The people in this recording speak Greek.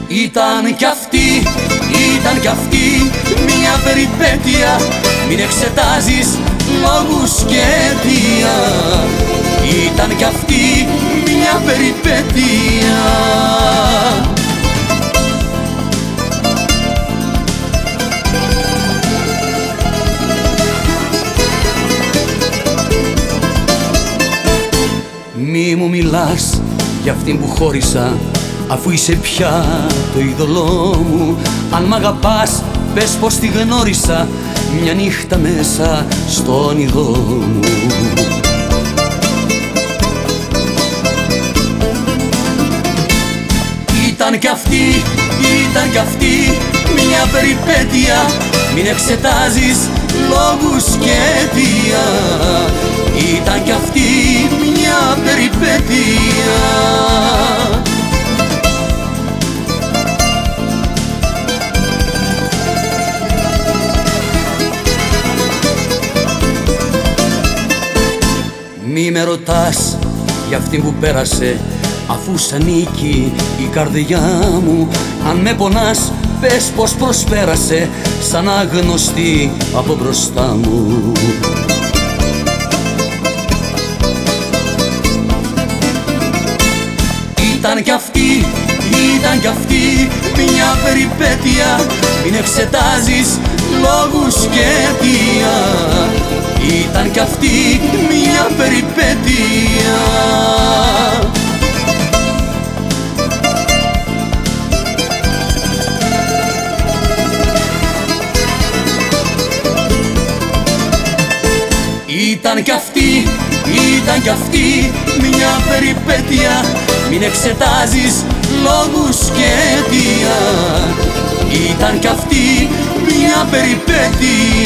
Ήταν κι αυτή μια περιπέτεια. Μην εξετάζεις λόγους και αιτία. Ήταν κι αυτή μια περιπέτεια. Μη μου μιλάς για αυτήν που χώρισα, αφού είσαι πια το είδωλό μου. Αν μ' αγαπάς πες πως τη γνώρισα μια νύχτα μέσα στον όνειρό μου. Ήταν κι αυτή μια περιπέτεια. Μην εξετάζεις λόγους και αιτία. Ήταν κι αυτή μια περιπέτεια. Μη με ρωτάς για αυτήν που πέρασε, αφού σ' ανήκει η καρδιά μου. Αν με πονάς πες πως προσπέρασε σαν άγνωστη από μπροστά μου. Ήταν κι αυτή μια περιπέτεια. Μην εξετάζεις λόγους και αιτία. Ήταν κι αυτή μια περιπέτεια. Ήταν κι αυτή μια περιπέτεια. Μην εξετάζεις λόγους και αιτία. Ήταν κι αυτή μια περιπέτεια.